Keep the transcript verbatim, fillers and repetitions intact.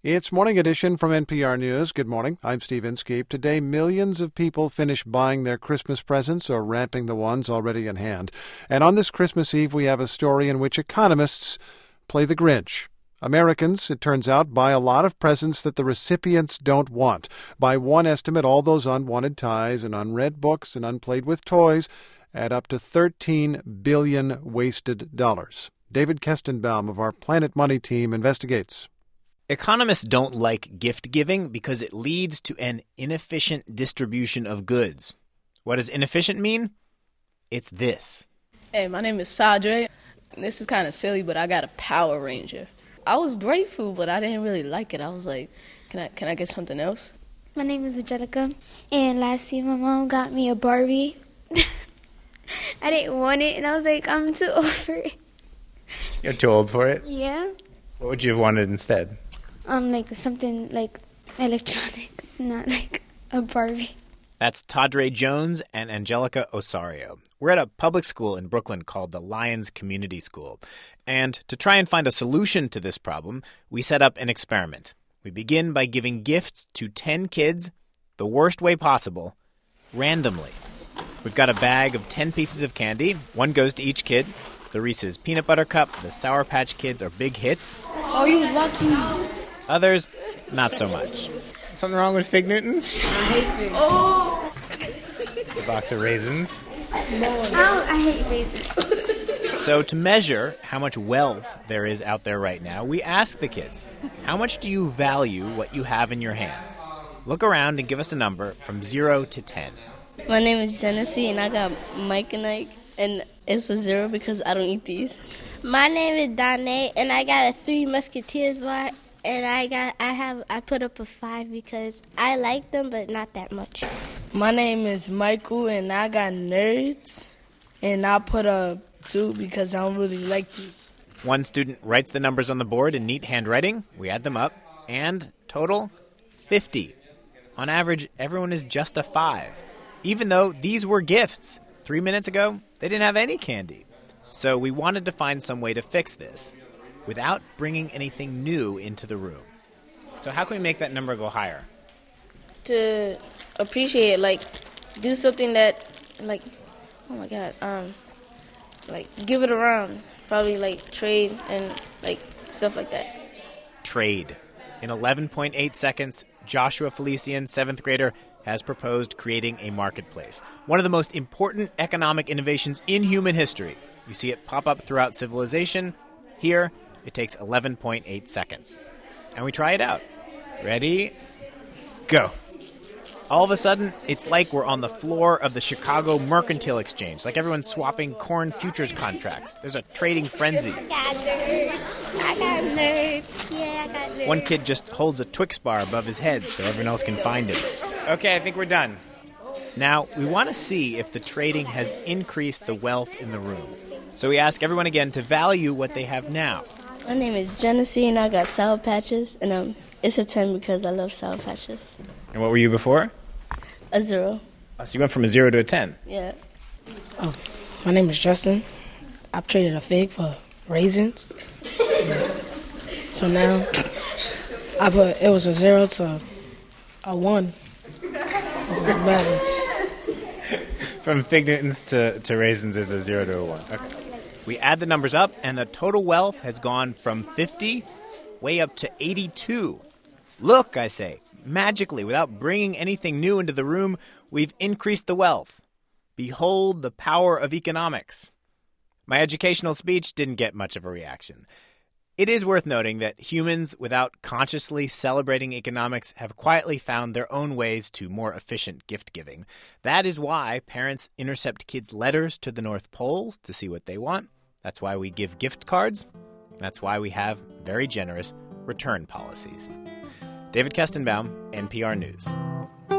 It's Morning Edition from N P R News. Good morning. I'm Steve Inskeep. Today, millions of people finish buying their Christmas presents or wrapping the ones already in hand. And on this Christmas Eve, we have a story in which economists play the Grinch. Americans, it turns out, buy a lot of presents that the recipients don't want. By one estimate, all those unwanted ties and unread books and unplayed with toys add up to thirteen billion wasted dollars. David Kestenbaum of our Planet Money team investigates. Economists don't like gift giving because it leads to an inefficient distribution of goods. What does inefficient mean? It's this. Hey, my name is Sadre. This is kind of silly, but I got a Power Ranger. I was grateful, but I didn't really like it. I was like, can I can I get something else? My name is Angelica, and last year my mom got me a Barbie. I didn't want it, and I was like, I'm too old for it. You're too old for it? Yeah. What would you have wanted instead? Um, like something like electronic, not like a Barbie. That's Tadre Jones and Angelica Osario. We're at a public school in Brooklyn called the Lyons Community School. And to try and find a solution to this problem, we set up an experiment. We begin by giving gifts to ten kids, the worst way possible, randomly. We've got a bag of ten pieces of candy. One goes to each kid. The Reese's Peanut Butter Cup, the Sour Patch Kids are big hits. Oh, you lucky. Others, not so much. Something wrong with Fig Newtons? I hate figs. Oh! It's a box of raisins. Oh, I hate raisins. So to measure how much wealth there is out there right now, we ask the kids, how much do you value what you have in your hands? Look around and give us a number from zero to ten. My name is Genesee, and I got Mike and Ike, and it's a zero because I don't eat these. My name is Danae, and I got a Three Musketeers bar, and I got I have I put up a five because I like them, but not that much. My name is Michael, and I got Nerds, and I put a two because I don't really like these. One student writes the numbers on the board in neat handwriting. We add them up, and total, fifty. On average, everyone is just a five, even though these were gifts. Three minutes ago, they didn't have any candy. So we wanted to find some way to fix this without bringing anything new into the room. So how can we make that number go higher? To appreciate, like, do something that, like, oh my God, um, like, give it around. Probably, like, trade and, like, stuff like that. Trade. In eleven point eight seconds, Joshua Felician, seventh grader, has proposed creating a marketplace. One of the most important economic innovations in human history. You see it pop up throughout civilization. Here, it takes eleven point eight seconds. And we try it out. Ready? Go. All of a sudden, it's like we're on the floor of the Chicago Mercantile Exchange, like everyone's swapping corn futures contracts. There's a trading frenzy. I got nerds. I got nerds. Yeah, I got nerds. One kid just holds a Twix bar above his head so everyone else can find it. Okay, I think we're done. Now, we want to see if the trading has increased the wealth in the room. So we ask everyone again to value what they have now. My name is Genesee, and I got Sour Patches, and um, it's a ten because I love Sour Patches. And what were you before? A zero. Oh, so you went from a zero to a ten. Yeah. Oh, my name is Justin. I've traded a fig for raisins. So now, I put it was a zero to a one. This is bad. From Fig Newtons to, to raisins is a zero to a one. Okay. We add the numbers up, and the total wealth has gone from fifty way up to eighty-two. Look, I say, magically, without bringing anything new into the room, we've increased the wealth. Behold the power of economics. My educational speech didn't get much of a reaction. It is worth noting that humans, without consciously celebrating economics, have quietly found their own ways to more efficient gift giving. That is why parents intercept kids' letters to the North Pole to see what they want. That's why we give gift cards. That's why we have very generous return policies. David Kestenbaum, N P R News.